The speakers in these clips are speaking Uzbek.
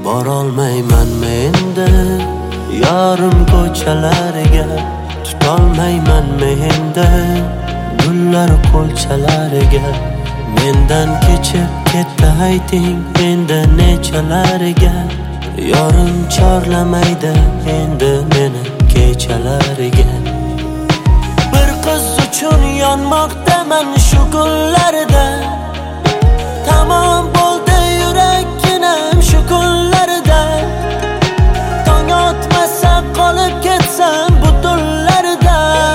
Borolmayman endi yarim ko'chalariga, tutolmayman endi gullar qo'lchalariga. Mendan kechib ketdi ayting endi nechalariga. Yorim chorlamaydi endi meni kechalariga. Bir qiz uchun yonmoqdaman shu kunlarda. Tamom bo'ldi yurakginam shu kunlarda. Tong otmasa qolib ketsam bu tunlarda.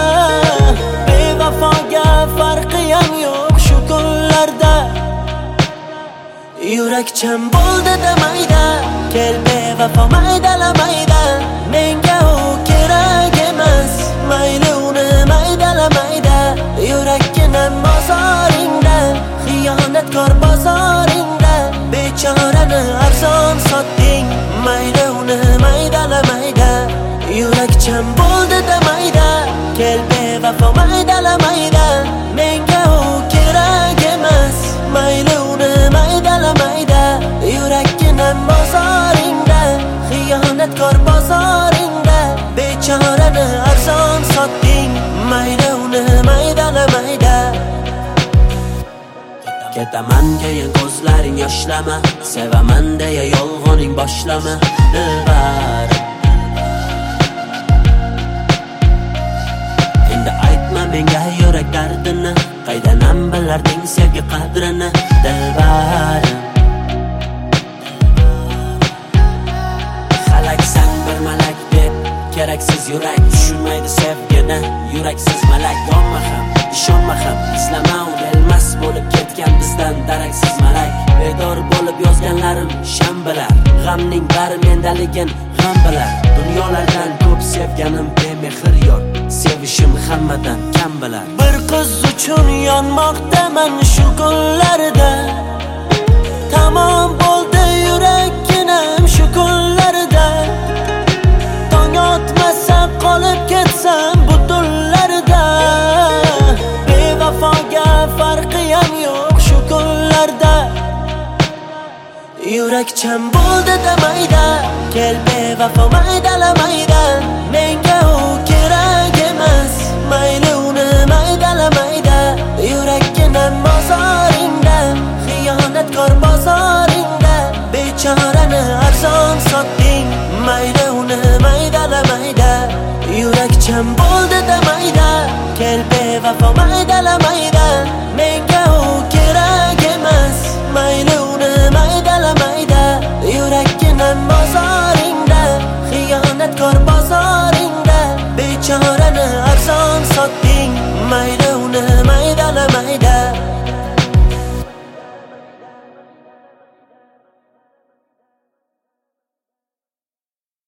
Bevafoga farqiyam yo'q shu kunlarda. Yurakcham bo'ldi demayda, kel bevafo maydalamayda. Menga u kerak emas, mayli uni maydalamayda. Yurakginam bozoringda, xiyonatkor bozoringda. Bechorani arzon sotding, mayli uni maydalamayda. Yurakcham bo'ldi demayda, kel bevafo maydalamayda. Menga u kerak emas, mayli uni maydalamayda. Yurakginam bozoringda, xiyonatkor bozoringda. Bechorani arzon sotding, mayli uni maydalamayda. Ketaman keyin ko'zlaring yoshlama, sevaman deya yolg'oning boshlama. Dilbar endi aytma menga yurak dardini, qaydanam bilarding sevgi qadrini. Dilbar halaksan bir malak deb, keraksiz yurak tushunmaydi sevgini. Yuraksiz malak yonma ham, ishonma ham, izlama u elmas bo'lib ketgan bizdan daraksiz malak. Bedor bo'lib yozganlarim sham bilar, g'amning bari mendaligin g'am bilar. Dunyolardan ko'p sevganim bemehr yor, sevishim hammadan kam bilar. Bir qiz uchun yonmoqdaman shu kunlarda. Tamom bo'ldi yurakginam shu kunlarda. Tong otmasa qolib ketsam bu tunlarda. Bevafoga farqiyam yo'q shu kunlarda. Yurakcham bo'ldi demayda, kel bevafo maydalamayda. Menga u kerak emas, mayli uni maydalamayda. Yurakginam bozoringda, xiyonatkor bozoringda. Bechorani arzon sotding, mayli uni maydalamayda. Yurakcham bo'ldi demayda, kel bevafo maydalamayda. Menga